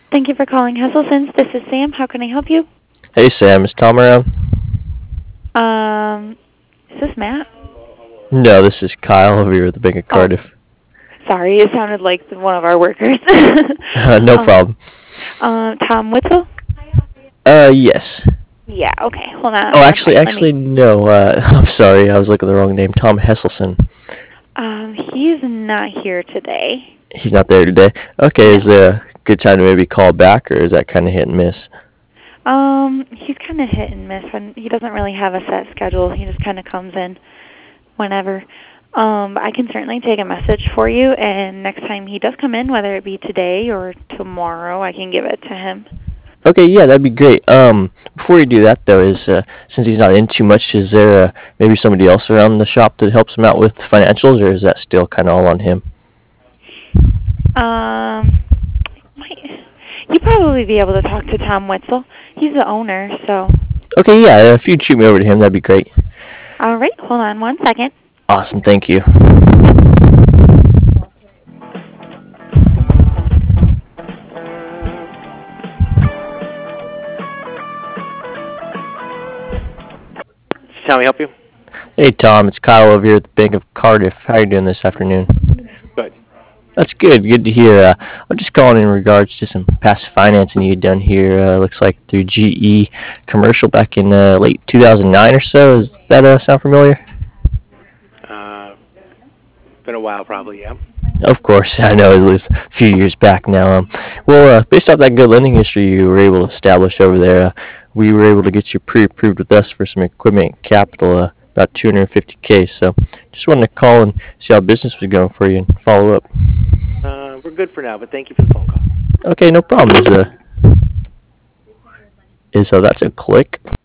Thank you for calling Hesselsen's. This is Sam. How can I help you? Hey Sam, is Tom around? Um, is this Matt? No, this is Kyle over here with the Bank of Oh, Cardiff. sorry. It sounded like one of our workers. No um, problem. Tom Witzel? Yes. Yeah, okay. Hold on Oh, one actually, second. Let actually, me. no. I'm sorry, I was looking at the wrong name. Tom Hesselson. He's not here today. He's not there today. Okay, is No. there a good time to maybe call back, or is that kind of hit and miss? He's kind of hit and miss, and he doesn't really have a set schedule. He just kind of comes in whenever. I can certainly take a message for you, and next time he does come in, whether it be today or tomorrow, I can give it to him. Okay, yeah, that'd be great. Before you do that though, is since he's not in too much, is there maybe somebody else around the shop that helps him out with financials, or is that still kind of all on him? Um, might, you probably be able to talk to Tom Wetzel. He's the owner, so. Okay, yeah, if you'd shoot me over to him, that'd be great. All right, hold on one second. Awesome, thank you. How may I help you? Hey Tom, it's Kyle over here at the Bank of Cardiff. How are you doing this afternoon? Good. That's good. Good to hear. I'm just calling in regards to some past financing you'd done here. Looks like through GE Commercial back in late 2009 or so. Does that sound familiar? Uh, Been a while, probably. Yeah. Of course, I know it was a few years back now. Based off that good lending history you were able to establish over there, we were able to get you pre-approved with us for some equipment capital, about 250K. So, just wanted to call and see how business was going for you and follow up. We're good for now, but thank you for the phone call. Okay, no problem. Is that's a click?